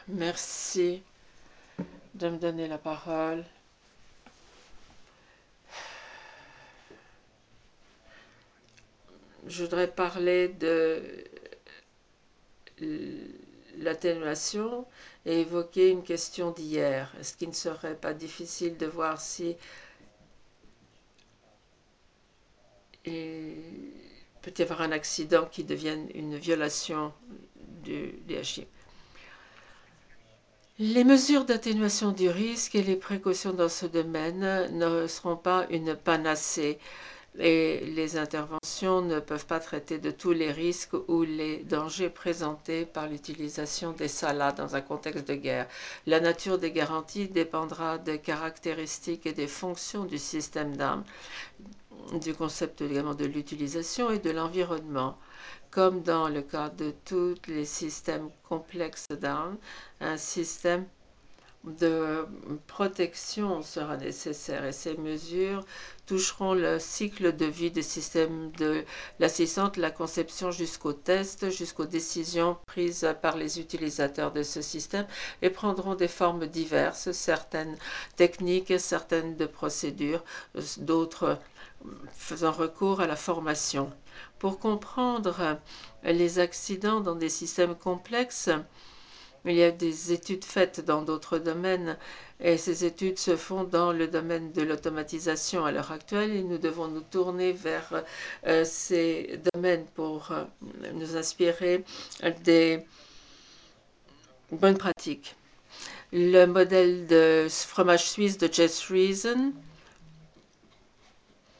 Merci de me donner la parole. Je voudrais parler de l'atténuation et évoquer une question d'hier. Est-ce qu'il ne serait pas difficile de voir si il peut y avoir un accident qui devienne une violation du DHI? Les mesures d'atténuation du risque et les précautions dans ce domaine ne seront pas une panacée et les interventions ne peuvent pas traiter de tous les risques ou les dangers présentés par l'utilisation des SALA dans un contexte de guerre. La nature des garanties dépendra des caractéristiques et des fonctions du système d'armes, du concept également de l'utilisation et de l'environnement. Comme dans le cas de tous les systèmes complexes d'armes, un système de protection sera nécessaire et ces mesures toucheront le cycle de vie des systèmes de l'assistante, la conception jusqu'au test, jusqu'aux décisions prises par les utilisateurs de ce système et prendront des formes diverses, certaines techniques, certaines de procédures, d'autres faisant recours à la formation. Pour comprendre les accidents dans des systèmes complexes, il y a des études faites dans d'autres domaines et ces études se font dans le domaine de l'automatisation à l'heure actuelle et nous devons nous tourner vers ces domaines pour nous inspirer des bonnes pratiques. Le modèle de fromage suisse de Jess Reason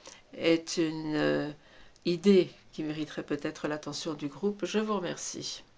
est une idée qui mériterait peut-être l'attention du groupe. Je vous remercie.